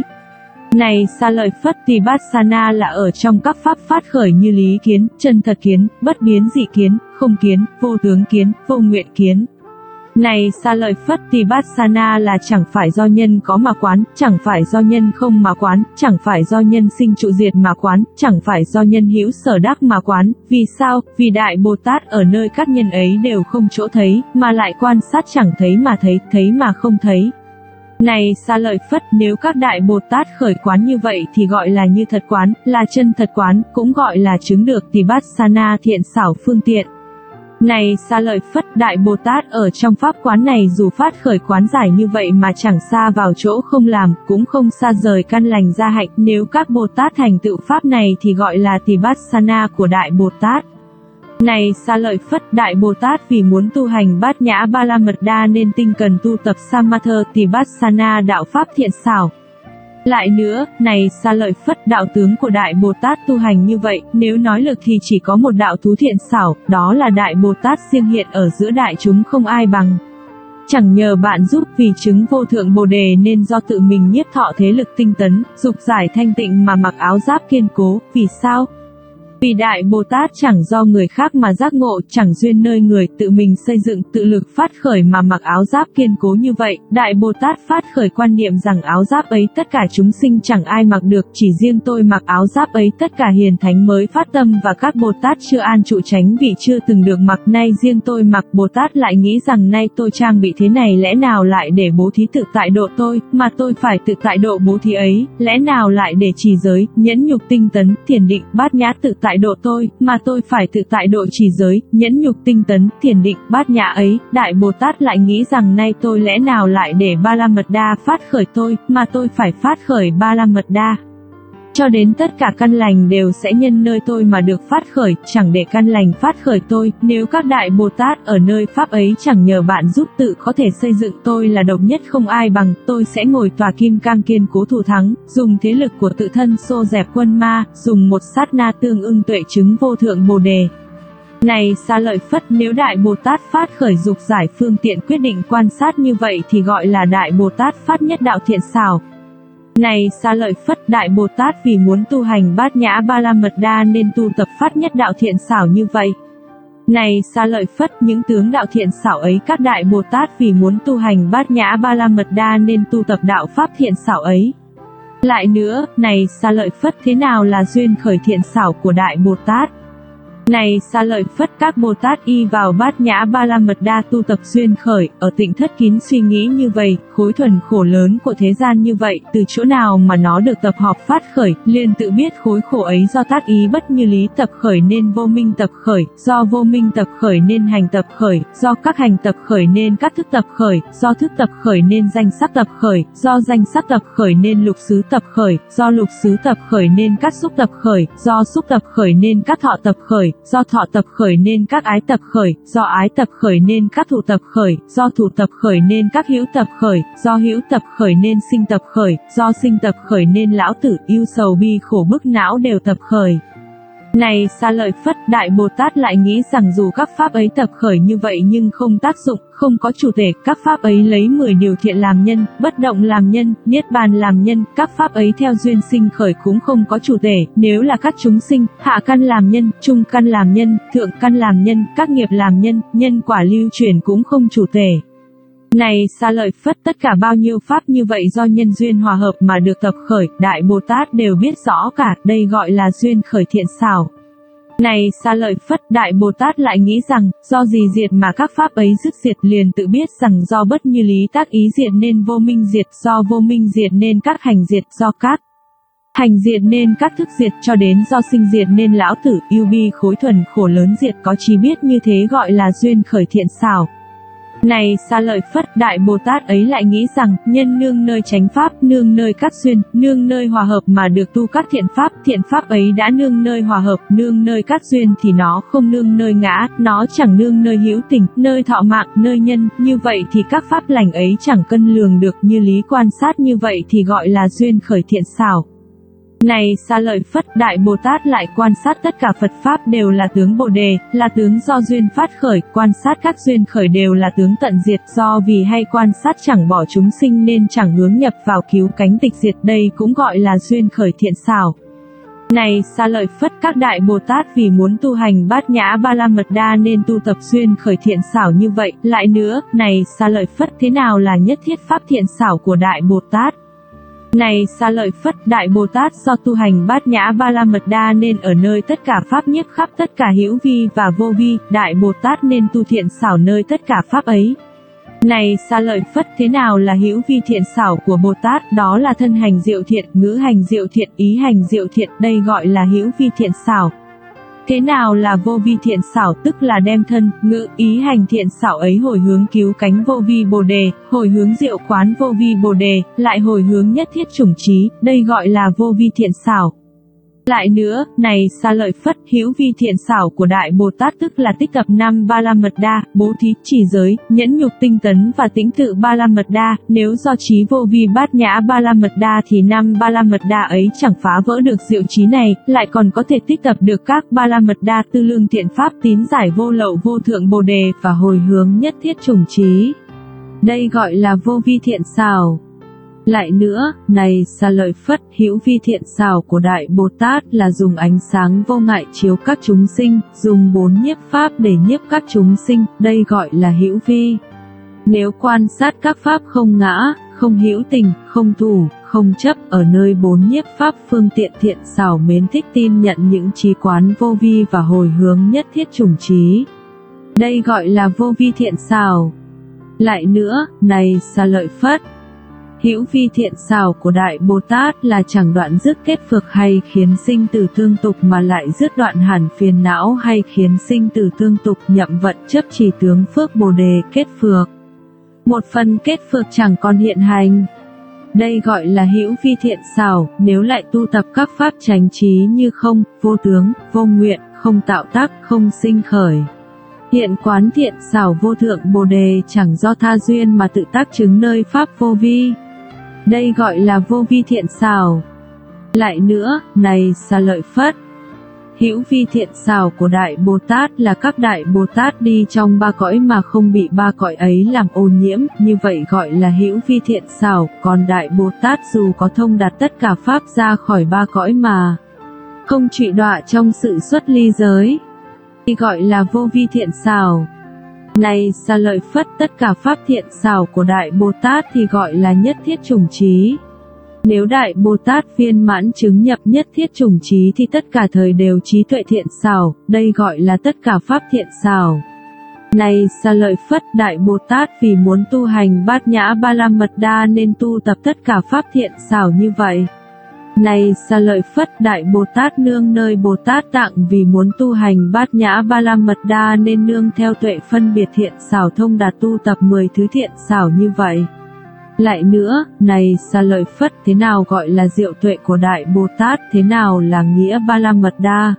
Này Sa Lợi Phất, Tibassana là ở trong các pháp phát khởi như lý kiến, chân thật kiến, bất biến dị kiến, không kiến, vô tướng kiến, vô nguyện kiến. Này Sa Lợi Phất, Tibassana là chẳng phải do nhân có mà quán, chẳng phải do nhân không mà quán, chẳng phải do nhân sinh trụ diệt mà quán, chẳng phải do nhân hữu sở đắc mà quán. Vì sao? Vì Đại Bồ Tát ở nơi các nhân ấy đều không chỗ thấy, mà lại quan sát chẳng thấy mà thấy, thấy mà không thấy. Này Sa Lợi Phất, nếu các Đại Bồ Tát khởi quán như vậy thì gọi là như thật quán, là chân thật quán, cũng gọi là chứng được Tibassana thiện xảo phương tiện. Này Sa Lợi Phất, Đại Bồ Tát ở trong pháp quán này dù phát khởi quán giải như vậy mà chẳng xa vào chỗ không làm, cũng không xa rời căn lành gia hạnh, nếu các Bồ Tát thành tựu pháp này thì gọi là Tibassana của Đại Bồ Tát. Này Sa Lợi Phất, Đại Bồ Tát vì muốn tu hành Bát Nhã Ba La Mật Đa nên tinh cần tu tập Samatha Tibassana đạo pháp thiện xảo. Lại nữa, này Sa Lợi Phất, đạo tướng của Đại Bồ Tát tu hành như vậy, nếu nói lực thì chỉ có một đạo thú thiện xảo, đó là Đại Bồ Tát siêng hiện ở giữa đại chúng không ai bằng. Chẳng nhờ bạn giúp vì chứng vô thượng Bồ Đề nên do tự mình nhiếp thọ thế lực tinh tấn, dục giải thanh tịnh mà mặc áo giáp kiên cố, vì sao? Vì Đại Bồ Tát chẳng do người khác mà giác ngộ, chẳng duyên nơi người tự mình xây dựng tự lực phát khởi mà mặc áo giáp kiên cố như vậy. Đại Bồ Tát phát khởi quan niệm rằng áo giáp ấy tất cả chúng sinh chẳng ai mặc được, chỉ riêng tôi mặc áo giáp ấy, tất cả hiền thánh mới phát tâm và các Bồ Tát chưa an trụ tránh vị chưa từng được mặc, nay riêng tôi mặc. Bồ Tát lại nghĩ rằng nay tôi trang bị thế này lẽ nào lại để bố thí tự tại độ tôi, mà tôi phải tự tại độ bố thí ấy, lẽ nào lại để trì giới, nhẫn nhục tinh tấn, thiền định, bát nhã tự tại độ tôi, mà tôi phải tự tại độ trì giới, nhẫn nhục tinh tấn, thiền định, bát nhã ấy. Đại Bồ Tát lại nghĩ rằng nay tôi lẽ nào lại để Ba La Mật Đa phát khởi tôi, mà tôi phải phát khởi Ba La Mật Đa. Cho đến tất cả căn lành đều sẽ nhân nơi tôi mà được phát khởi, chẳng để căn lành phát khởi tôi. Nếu các Đại Bồ Tát ở nơi Pháp ấy chẳng nhờ bạn giúp tự có thể xây dựng tôi là độc nhất không ai bằng, tôi sẽ ngồi tòa kim cang kiên cố thủ thắng, dùng thế lực của tự thân xô dẹp quân ma, dùng một sát na tương ưng tuệ chứng vô thượng Bồ Đề. Này Xá Lợi Phất, nếu Đại Bồ Tát phát khởi dục giải phương tiện quyết định quan sát như vậy thì gọi là Đại Bồ Tát phát nhất đạo thiện xảo. Này Xá Lợi Phất, Đại Bồ Tát vì muốn tu hành bát nhã Ba La Mật Đa nên tu tập phát nhất đạo thiện xảo như vậy. Này Xá Lợi Phất, những tướng đạo thiện xảo ấy các Đại Bồ Tát vì muốn tu hành bát nhã Ba La Mật Đa nên tu tập đạo pháp thiện xảo ấy. Lại nữa, này Xá Lợi Phất, thế nào là duyên khởi thiện xảo của Đại Bồ Tát? Này Xá Lợi Phất, các Bồ Tát y vào bát nhã Ba La Mật Đa tu tập duyên khởi, ở tịnh thất kín suy nghĩ như vậy, khối thuần khổ lớn của thế gian như vậy, từ chỗ nào mà nó được tập hợp phát khởi, liền tự biết khối khổ ấy do tác ý bất như lý tập khởi nên vô minh tập khởi, do vô minh tập khởi nên hành tập khởi, do các hành tập khởi nên các thức tập khởi, do thức tập khởi nên danh sắc tập khởi, do danh sắc tập khởi nên lục xứ tập khởi, do lục xứ tập khởi nên các xúc tập khởi, do xúc tập khởi nên các thọ tập khởi, do thọ tập khởi nên các ái tập khởi, do ái tập khởi nên các thủ tập khởi, do thủ tập khởi nên các hữu tập khởi, do hữu tập khởi nên sinh tập khởi, do sinh tập khởi nên lão tử, ưu sầu bi khổ bức não đều tập khởi. Này Xá Lợi Phất, Đại Bồ Tát lại nghĩ rằng dù các pháp ấy tập khởi như vậy nhưng không tác dụng, không có chủ thể, các pháp ấy lấy mười điều thiện làm nhân, bất động làm nhân, niết bàn làm nhân, các pháp ấy theo duyên sinh khởi cũng không có chủ thể, nếu là các chúng sinh, hạ căn làm nhân, trung căn làm nhân, thượng căn làm nhân, các nghiệp làm nhân, nhân quả lưu chuyển cũng không chủ thể. Này Xá Lợi Phất, tất cả bao nhiêu pháp như vậy do nhân duyên hòa hợp mà được tập khởi, Đại Bồ Tát đều biết rõ cả, đây gọi là duyên khởi thiện xảo. Này Xá Lợi Phất, Đại Bồ Tát lại nghĩ rằng, do gì diệt mà các pháp ấy dứt diệt, liền tự biết rằng do bất như lý tác ý diệt nên vô minh diệt, do vô minh diệt nên các hành diệt, do các hành diệt nên các thức diệt, cho đến do sinh diệt nên lão tử, ưu bi khối thuần khổ lớn diệt, có trí biết như thế gọi là duyên khởi thiện xảo. Này Xá Lợi Phất, Đại Bồ Tát ấy lại nghĩ rằng, nhân nương nơi chánh pháp, nương nơi các duyên, nương nơi hòa hợp mà được tu các thiện pháp, thiện pháp ấy đã nương nơi hòa hợp, nương nơi các duyên thì nó không nương nơi ngã, nó chẳng nương nơi hữu tình, nơi thọ mạng, nơi nhân, như vậy thì các pháp lành ấy chẳng cân lường được, như lý quan sát như vậy thì gọi là duyên khởi thiện xảo. Này Xá Lợi Phất, Đại Bồ Tát lại quan sát tất cả Phật Pháp đều là tướng Bồ Đề, là tướng do duyên phát khởi, quan sát các duyên khởi đều là tướng tận diệt, do vì hay quan sát chẳng bỏ chúng sinh nên chẳng hướng nhập vào cứu cánh tịch diệt, đây cũng gọi là duyên khởi thiện xảo. Này Xá Lợi Phất, các Đại Bồ Tát vì muốn tu hành bát nhã Ba La Mật Đa nên tu tập duyên khởi thiện xảo như vậy. Lại nữa, này Xá Lợi Phất, thế nào là nhất thiết pháp thiện xảo của Đại Bồ Tát? Này Xá Lợi Phất, Đại Bồ Tát do tu hành bát nhã Ba La Mật Đa nên ở nơi tất cả pháp nhiếp khắp tất cả hữu vi và vô vi, Đại Bồ Tát nên tu thiện xảo nơi tất cả pháp ấy. Này Xá Lợi Phất, thế nào là hữu vi thiện xảo của Bồ Tát? Đó là thân hành diệu thiện, ngữ hành diệu thiện, ý hành diệu thiện, đây gọi là hữu vi thiện xảo. Thế nào là vô vi thiện xảo? Tức là đem thân, ngữ, ý hành thiện xảo ấy hồi hướng cứu cánh vô vi Bồ Đề, hồi hướng diệu quán vô vi Bồ Đề, lại hồi hướng nhất thiết chủng trí, đây gọi là vô vi thiện xảo. Lại nữa, này Xá Lợi Phất, hữu vi thiện xảo của Đại Bồ Tát tức là tích tập năm Ba La Mật Đa, bố thí, trì giới, nhẫn nhục tinh tấn và tĩnh tự Ba La Mật Đa. Nếu do trí vô vi bát nhã Ba La Mật Đa thì năm Ba La Mật Đa ấy chẳng phá vỡ được diệu trí này, lại còn có thể tích tập được các Ba La Mật Đa tư lương thiện pháp, tín giải vô lậu vô thượng Bồ Đề và hồi hướng nhất thiết chủng trí. Đây gọi là vô vi thiện xảo. Lại nữa, này Xá Lợi Phất, hữu vi thiện xảo của Đại Bồ Tát là dùng ánh sáng vô ngại chiếu các chúng sinh, dùng bốn nhiếp pháp để nhiếp các chúng sinh, đây gọi là hữu vi. Nếu quan sát các pháp không ngã, không hữu tình, không thủ, không chấp, ở nơi bốn nhiếp pháp phương tiện thiện xảo mến thích tin nhận những trí quán vô vi và hồi hướng nhất thiết chủng trí, đây gọi là vô vi thiện xảo. Lại nữa, này Xá Lợi Phất, hữu vi thiện xảo của Đại Bồ Tát là chẳng đoạn dứt kết phược hay khiến sinh tử tương tục, mà lại dứt đoạn hẳn phiền não hay khiến sinh tử tương tục, nhậm vận chấp trì tướng phước Bồ đề kết phược. Một phần kết phược chẳng còn hiện hành, đây gọi là hữu vi thiện xảo. Nếu lại tu tập các pháp chánh trí như không, vô tướng, vô nguyện, không tạo tác, không sinh khởi, hiện quán thiện xảo vô thượng Bồ đề chẳng do tha duyên mà tự tác chứng nơi pháp vô vi, đây gọi là vô vi thiện xảo. Lại nữa, này Xá Lợi Phất, hữu vi thiện xảo của Đại Bồ Tát là các Đại Bồ Tát đi trong ba cõi mà không bị ba cõi ấy làm ô nhiễm, như vậy gọi là hữu vi thiện xảo. Còn Đại Bồ Tát dù có thông đạt tất cả pháp ra khỏi ba cõi mà không trụy đọa trong sự xuất ly giới, thì gọi là vô vi thiện xảo. Này Xá Lợi Phất, tất cả pháp thiện xảo của Đại Bồ Tát thì gọi là nhất thiết chủng trí. Nếu Đại Bồ Tát viên mãn chứng nhập nhất thiết chủng trí thì tất cả thời đều trí tuệ thiện xảo, đây gọi là tất cả pháp thiện xảo. Này Xá Lợi Phất, Đại Bồ Tát vì muốn tu hành Bát Nhã Ba La Mật Đa nên tu tập tất cả pháp thiện xảo như vậy. Này Xá Lợi Phất, Đại Bồ Tát nương nơi Bồ Tát Tạng vì muốn tu hành Bát Nhã Ba La Mật Đa nên nương theo tuệ phân biệt thiện xảo thông đạt tu tập mười thứ thiện xảo như vậy. Lại nữa, này Xá Lợi Phất, thế nào gọi là diệu tuệ của Đại Bồ Tát, thế nào là nghĩa Ba La Mật Đa?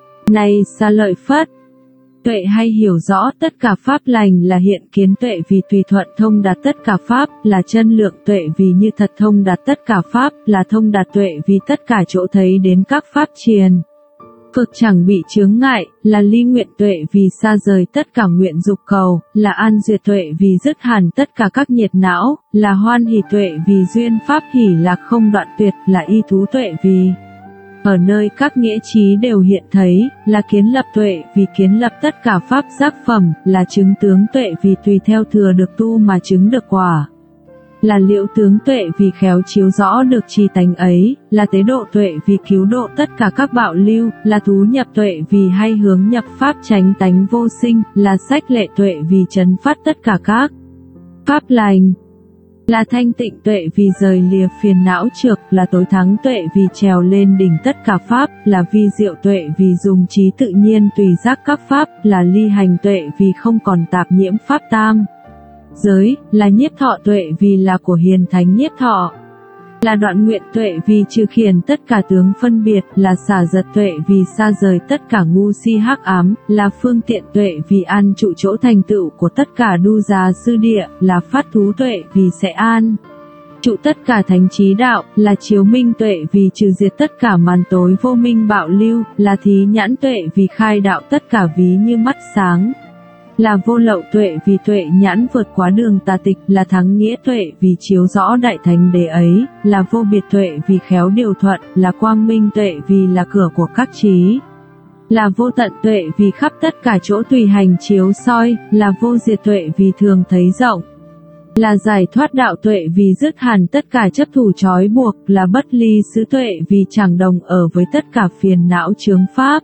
Này Xá Lợi Phất, tuệ hay hiểu rõ tất cả pháp lành là hiện kiến tuệ vì tùy thuận thông đạt tất cả pháp, là chân lượng tuệ vì như thật thông đạt tất cả pháp, là thông đạt tuệ vì tất cả chỗ thấy đến các pháp triền phược chẳng bị chướng ngại, là ly nguyện tuệ vì xa rời tất cả nguyện dục cầu, là an duyệt tuệ vì dứt hẳn tất cả các nhiệt não, là hoan hỷ tuệ vì duyên pháp hỷ lạc không đoạn tuyệt, là y thú tuệ vì ở nơi các nghĩa trí đều hiện thấy, là kiến lập tuệ vì kiến lập tất cả pháp giác phẩm, là chứng tướng tuệ vì tùy theo thừa được tu mà chứng được quả, là liễu tướng tuệ vì khéo chiếu rõ được trì tánh ấy, là tế độ tuệ vì cứu độ tất cả các bạo lưu, là thú nhập tuệ vì hay hướng nhập pháp chánh tánh vô sinh, là sách lệ tuệ vì trấn phát tất cả các pháp lành, là thanh tịnh tuệ vì rời lìa phiền não trược, là tối thắng tuệ vì trèo lên đỉnh tất cả pháp, là vi diệu tuệ vì dùng trí tự nhiên tùy giác các pháp, là ly hành tuệ vì không còn tạp nhiễm pháp tam giới, là nhiếp thọ tuệ vì là của hiền thánh nhiếp thọ, là đoạn nguyện tuệ vì trừ khiển tất cả tướng phân biệt, là xả giật tuệ vì xa rời tất cả ngu si hắc ám, là phương tiện tuệ vì an trụ chỗ thành tựu của tất cả đu giá sư địa, là phát thú tuệ vì sẽ an trụ tất cả thánh trí đạo, là chiếu minh tuệ vì trừ diệt tất cả màn tối vô minh bạo lưu, là thí nhãn tuệ vì khai đạo tất cả ví như mắt sáng, là vô lậu tuệ vì tuệ nhãn vượt quá đường tà tịch, là thắng nghĩa tuệ vì chiếu rõ đại thánh đế ấy, là vô biệt tuệ vì khéo điều thuận, là quang minh tuệ vì là cửa của các trí, là vô tận tuệ vì khắp tất cả chỗ tùy hành chiếu soi, là vô diệt tuệ vì thường thấy rộng, là giải thoát đạo tuệ vì dứt hẳn tất cả chấp thủ trói buộc, là bất ly xứ tuệ vì chẳng đồng ở với tất cả phiền não chướng pháp.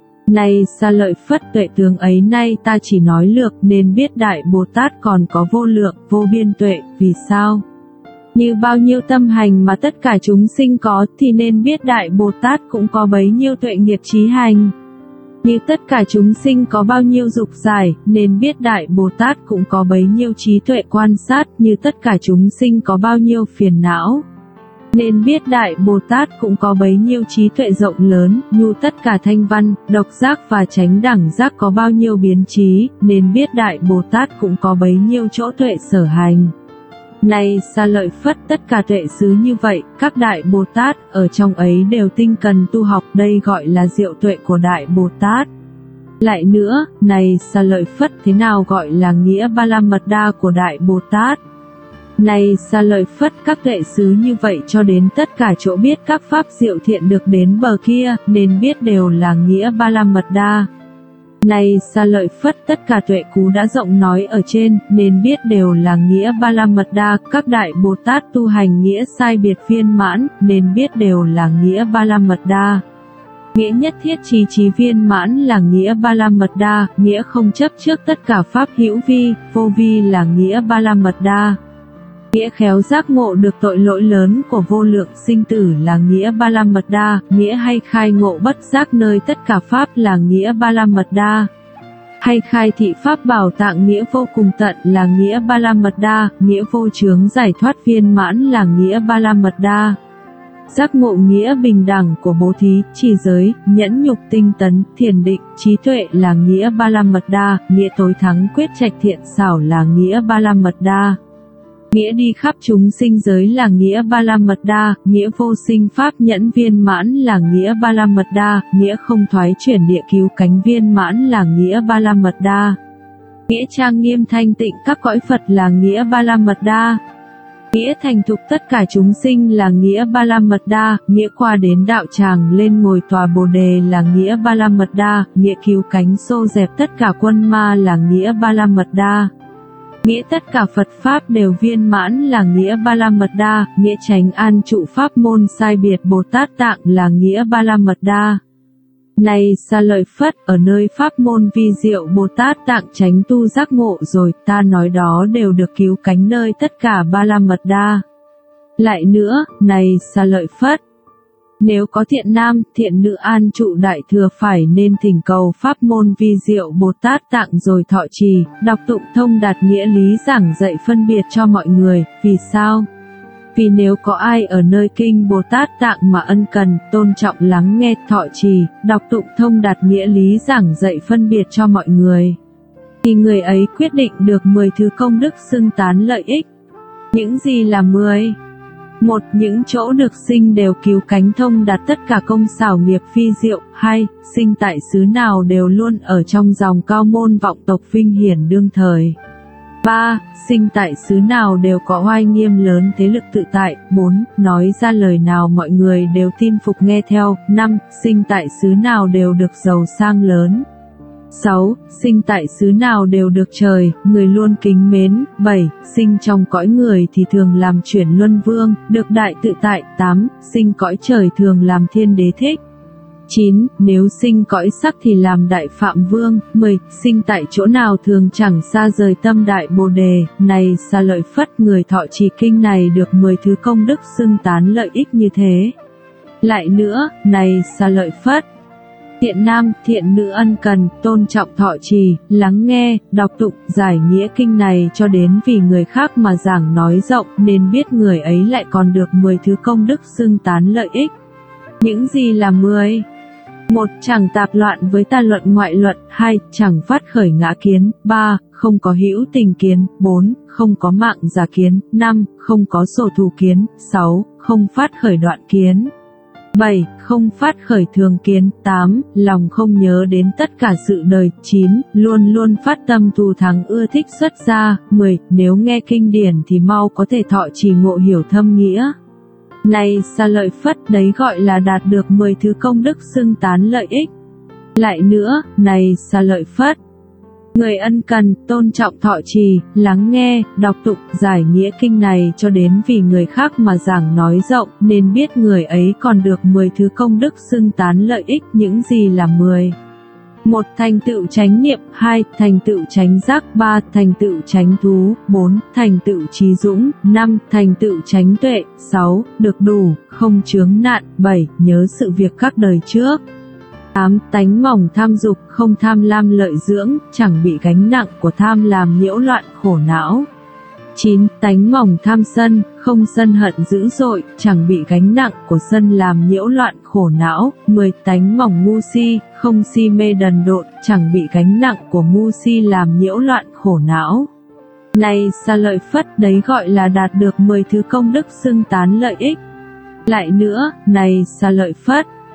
Này Xá Lợi Phất, tuệ tướng ấy nay ta chỉ nói lược, nên biết Đại Bồ Tát còn có vô lượng, vô biên tuệ, vì sao? Như bao nhiêu tâm hành mà tất cả chúng sinh có, thì nên biết Đại Bồ Tát cũng có bấy nhiêu tuệ nghiệp trí hành. Như tất cả chúng sinh có bao nhiêu dục giải, nên biết Đại Bồ Tát cũng có bấy nhiêu trí tuệ quan sát. Như tất cả chúng sinh có bao nhiêu phiền não, nên biết Đại Bồ Tát cũng có bấy nhiêu trí tuệ rộng lớn. Nhu tất cả thanh văn, độc giác và chánh đẳng giác có bao nhiêu biến trí, nên biết Đại Bồ Tát cũng có bấy nhiêu chỗ tuệ sở hành. Này Xá Lợi Phất, tất cả tuệ xứ như vậy, các Đại Bồ Tát ở trong ấy đều tinh cần tu học, đây gọi là diệu tuệ của Đại Bồ Tát. Lại nữa, này Xá Lợi Phất, thế nào gọi là nghĩa Ba La Mật Đa của Đại Bồ Tát? Này xa lợi Phất, các đệ xứ như vậy cho đến tất cả chỗ biết các pháp diệu thiện được đến bờ kia, nên biết đều là nghĩa Ba La Mật Đa. Này xa lợi Phất, tất cả tuệ cú đã rộng nói ở trên, nên biết đều là nghĩa Ba La Mật Đa. Các đại Bồ Tát tu hành nghĩa sai biệt viên mãn, nên biết đều là nghĩa Ba La Mật Đa. Nghĩa nhất thiết trí trí viên mãn là nghĩa Ba La Mật Đa, nghĩa không chấp trước tất cả pháp hữu vi, vô vi là nghĩa Ba La Mật Đa. Nghĩa khéo giác ngộ được tội lỗi lớn của vô lượng sinh tử là nghĩa Ba La Mật Đa, nghĩa hay khai ngộ bất giác nơi tất cả pháp là nghĩa Ba La Mật Đa. Hay khai thị pháp bảo tạng nghĩa vô cùng tận là nghĩa Ba La Mật Đa, nghĩa vô chướng giải thoát viên mãn là nghĩa Ba La Mật Đa. Giác ngộ nghĩa bình đẳng của bố thí, trì giới, nhẫn nhục tinh tấn, thiền định, trí tuệ là nghĩa Ba La Mật Đa, nghĩa tối thắng quyết trạch thiện xảo là nghĩa Ba La Mật Đa. Nghĩa đi khắp chúng sinh giới là nghĩa Ba La Mật Đa, nghĩa vô sinh pháp nhẫn viên mãn là nghĩa Ba La Mật Đa, nghĩa không thoái chuyển địa cứu cánh viên mãn là nghĩa Ba La Mật Đa. Nghĩa trang nghiêm thanh tịnh các cõi Phật là nghĩa Ba La Mật Đa. Nghĩa thành thục tất cả chúng sinh là nghĩa Ba La Mật Đa, nghĩa qua đến đạo tràng lên ngồi tòa Bồ Đề là nghĩa Ba La Mật Đa, nghĩa cứu cánh xô dẹp tất cả quân ma là nghĩa Ba La Mật Đa. Nghĩa tất cả Phật Pháp đều viên mãn là nghĩa Ba La Mật Đa, nghĩa chánh an trụ Pháp môn sai biệt Bồ Tát Tạng là nghĩa Ba La Mật Đa. Này xa lợi Phất, ở nơi Pháp môn vi diệu Bồ Tát Tạng chánh tu giác ngộ rồi, ta nói đó đều được cứu cánh nơi tất cả Ba La Mật Đa. Lại nữa, này xa lợi Phất, nếu có thiện nam, thiện nữ an trụ đại thừa phải nên thỉnh cầu pháp môn vi diệu Bồ Tát Tạng rồi thọ trì, đọc tụng thông đạt nghĩa lý giảng dạy phân biệt cho mọi người. Vì sao? Vì nếu có ai ở nơi kinh Bồ Tát Tạng mà ân cần, tôn trọng lắng nghe, thọ trì, đọc tụng thông đạt nghĩa lý giảng dạy phân biệt cho mọi người, thì người ấy quyết định được mười thứ công đức xưng tán lợi ích. Những gì là mười? Một. Những chỗ được sinh đều cứu cánh thông đạt tất cả công xảo nghiệp phi diệu. Hai. Sinh tại xứ nào đều luôn ở trong dòng cao môn vọng tộc vinh hiển đương thời. Ba. Sinh tại xứ nào đều có oai nghiêm lớn thế lực tự tại. Bốn. Nói ra lời nào mọi người đều tin phục nghe theo. Năm. Sinh tại xứ nào đều được giàu sang lớn. Sáu. Sinh tại xứ nào đều được trời, người luôn kính mến. Bảy. Sinh trong cõi người thì thường làm chuyển luân vương, được đại tự tại. Tám. Sinh cõi trời thường làm thiên đế thích. Chín. Nếu sinh cõi sắc thì làm đại phạm vương. Mười. Sinh tại chỗ nào thường chẳng xa rời tâm đại bồ đề. Này xa lợi Phất, người thọ trì kinh này được mười thứ công đức xưng tán lợi ích như thế. Lại nữa, này xa lợi Phất, thiện nam, thiện nữ ân cần, tôn trọng thọ trì, lắng nghe, đọc tụng, giải nghĩa kinh này cho đến vì người khác mà giảng nói rộng, nên biết người ấy lại còn được mười thứ công đức xưng tán lợi ích. Những gì là mười? Một. Chẳng tạp loạn với tà luận ngoại luận. Hai. Chẳng phát khởi ngã kiến. Ba. Không có hữu tình kiến. Bốn. Không có mạng giả kiến. Năm. Không có sổ thù kiến. Sáu. Không phát khởi đoạn kiến. Bảy. Không phát khởi thường kiến. Tám. Lòng không nhớ đến tất cả sự đời. Chín. Luôn luôn phát tâm thù thắng ưa thích xuất gia. Mười. Nếu nghe kinh điển thì mau có thể thọ trì ngộ hiểu thâm nghĩa. Này xa lợi Phất, đấy gọi là đạt được mười thứ công đức xưng tán lợi ích. Lại nữa, này xa lợi Phất, người ân cần, tôn trọng thọ trì, lắng nghe, đọc tụng, giải nghĩa kinh này cho đến vì người khác mà giảng nói rộng, nên biết người ấy còn được mười thứ công đức xưng tán lợi ích. Những gì là mười? Một. Thành tựu chánh niệm. Hai. Thành tựu chánh giác. Ba. Thành tựu chánh thú. Bốn. Thành tựu trí dũng. Năm. Thành tựu chánh tuệ. Sáu. Được đủ, không chướng nạn. Bảy. Nhớ sự việc các đời trước. Tám. Tánh mỏng tham dục, không tham lam lợi dưỡng, chẳng bị gánh nặng của tham làm nhiễu loạn khổ não. Chín. Tánh mỏng tham sân, không sân hận dữ dội, chẳng bị gánh nặng của sân làm nhiễu loạn khổ não. Mười. Tánh mỏng ngu si, không si mê đần độn, chẳng bị gánh nặng của ngu si làm nhiễu loạn khổ não. Này xa lợi Phất, đấy gọi là đạt được mười thứ công đức xưng tán lợi ích. Lại nữa, này xa lợi Phất,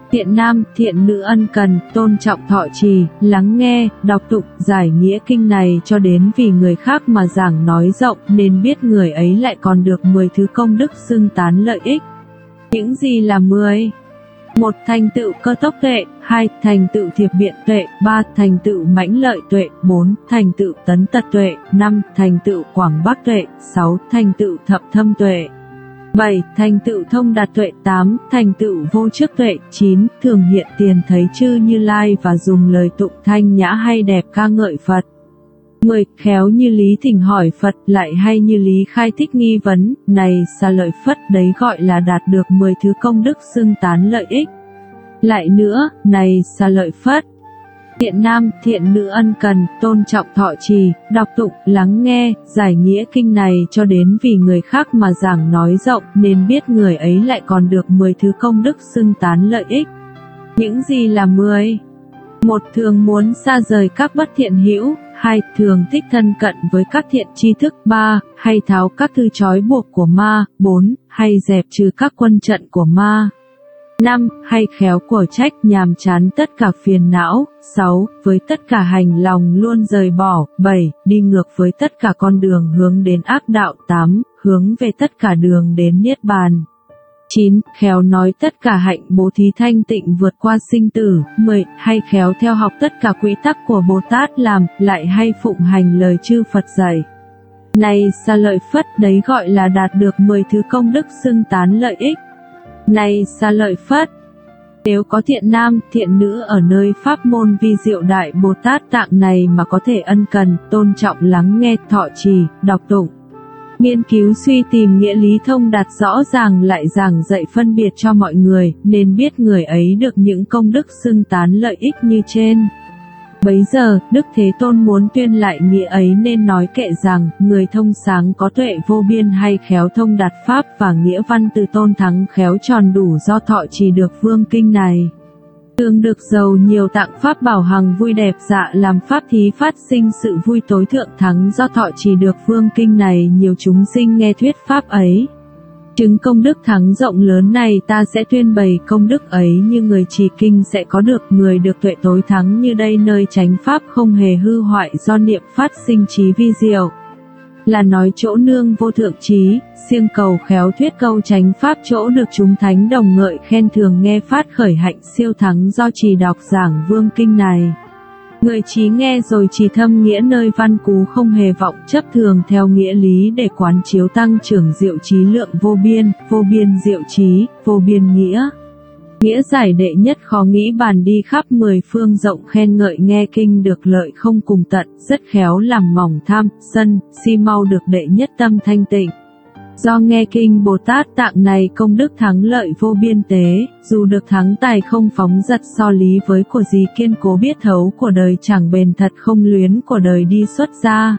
Thiện nam, thiện nữ ân cần, tôn trọng thọ trì, lắng nghe, đọc tụng, giải nghĩa kinh này cho đến vì người khác mà giảng nói rộng, nên biết người ấy lại còn được mười thứ công đức xưng tán lợi ích. Những gì là mười? một. Thành tựu cơ tốc tuệ. Hai. Thành tựu thiệp biện tuệ. Ba. Thành tựu mãnh lợi tuệ. Bốn. Thành tựu tấn tật tuệ. Năm. Thành tựu quảng bác tuệ. Sáu. Thành tựu thập thâm tuệ. bảy. Thành tựu thông đạt tuệ. Tám. Thành tựu vô trước tuệ. Chín. Thường hiện tiền thấy chư Như Lai và dùng lời tụng thanh nhã hay đẹp ca ngợi Phật. mười. Khéo như lý thỉnh hỏi Phật, lại hay như lý khai thích nghi vấn, này xá lợi Phất, đấy gọi là đạt được mười thứ công đức xưng tán lợi ích. Lại nữa, này xá lợi Phất, thiện nam, thiện nữ ân cần, tôn trọng thọ trì, đọc tụng, lắng nghe, giải nghĩa kinh này cho đến vì người khác mà giảng nói rộng, nên biết người ấy lại còn được mười thứ công đức xưng tán lợi ích. Những gì là mười? một. Thường muốn xa rời các bất thiện hữu. Hai. Thường thích thân cận với các thiện tri thức. Ba. Hay tháo các thứ trói buộc của ma. Bốn. Hay dẹp trừ các quân trận của ma. Năm. Hay khéo của trách, nhàm chán tất cả phiền não. Sáu. Với tất cả hành lòng luôn rời bỏ. Bảy. Đi ngược với tất cả con đường hướng đến ác đạo. Tám. Hướng về tất cả đường đến niết bàn. chín. Khéo nói tất cả hạnh bố thí thanh tịnh vượt qua sinh tử. Mười. Hay khéo theo học tất cả quy tắc của Bồ Tát làm, lại hay phụng hành lời chư Phật dạy. Này xá lợi Phất, đấy gọi là đạt được mười thứ công đức xưng tán lợi ích. Này xá lợi Phất, nếu có thiện nam, thiện nữ ở nơi pháp môn vi diệu Đại Bồ Tát Tạng này mà có thể ân cần, tôn trọng lắng nghe, thọ trì, đọc tụng, nghiên cứu suy tìm nghĩa lý thông đạt rõ ràng lại giảng dạy phân biệt cho mọi người, nên biết người ấy được những công đức xưng tán lợi ích như trên. Bấy giờ, Đức Thế Tôn muốn tuyên lại nghĩa ấy nên nói kệ rằng, người thông sáng có tuệ vô biên hay khéo thông đạt pháp và nghĩa văn từ tôn thắng khéo tròn đủ do thọ trì được vương kinh này. Thường được giàu nhiều tạng pháp bảo hằng vui đẹp dạ làm pháp thí phát sinh sự vui tối thượng thắng do thọ trì được vương kinh này nhiều chúng sinh nghe thuyết pháp ấy. Chứng công đức thắng rộng lớn này ta sẽ tuyên bày công đức ấy như người trì kinh sẽ có được người được tuệ tối thắng như đây nơi chánh pháp không hề hư hoại do niệm phát sinh trí vi diệu. Là nói chỗ nương vô thượng trí, siêng cầu khéo thuyết câu chánh pháp chỗ được chúng thánh đồng ngợi khen thường nghe phát khởi hạnh siêu thắng do trì đọc giảng vương kinh này. Người trí nghe rồi trì thâm nghĩa nơi văn cú không hề vọng chấp thường theo nghĩa lý để quán chiếu tăng trưởng diệu trí lượng vô biên, vô biên diệu trí, vô biên nghĩa. Nghĩa giải đệ nhất khó nghĩ bàn đi khắp mười phương rộng khen ngợi nghe kinh được lợi không cùng tận, rất khéo làm mỏng tham, sân, si mau được đệ nhất tâm thanh tịnh. Do nghe kinh Bồ Tát Tạng này công đức thắng lợi vô biên tế, dù được thắng tài không phóng dật so lý với của gì kiên cố biết thấu của đời chẳng bền thật không luyến của đời đi xuất ra.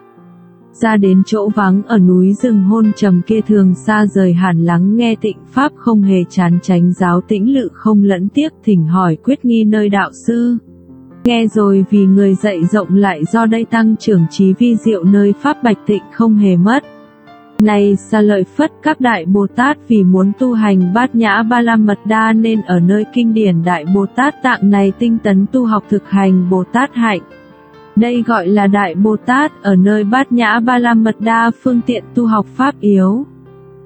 Ra đến chỗ vắng ở núi rừng hôn trầm kia thường xa rời hẳn lắng nghe tịnh pháp không hề chán tránh giáo tĩnh lự không lẫn tiếc thỉnh hỏi quyết nghi nơi đạo sư. Nghe rồi vì người dạy rộng lại do đây tăng trưởng trí vi diệu nơi pháp bạch tịnh không hề mất. Này xá lợi Phất, các đại Bồ Tát vì muốn tu hành bát nhã ba la mật đa nên ở nơi kinh điển Đại Bồ Tát Tạng này tinh tấn tu học thực hành Bồ Tát hạnh. Đây gọi là Đại Bồ Tát ở nơi bát nhã ba la mật đa phương tiện tu học pháp yếu.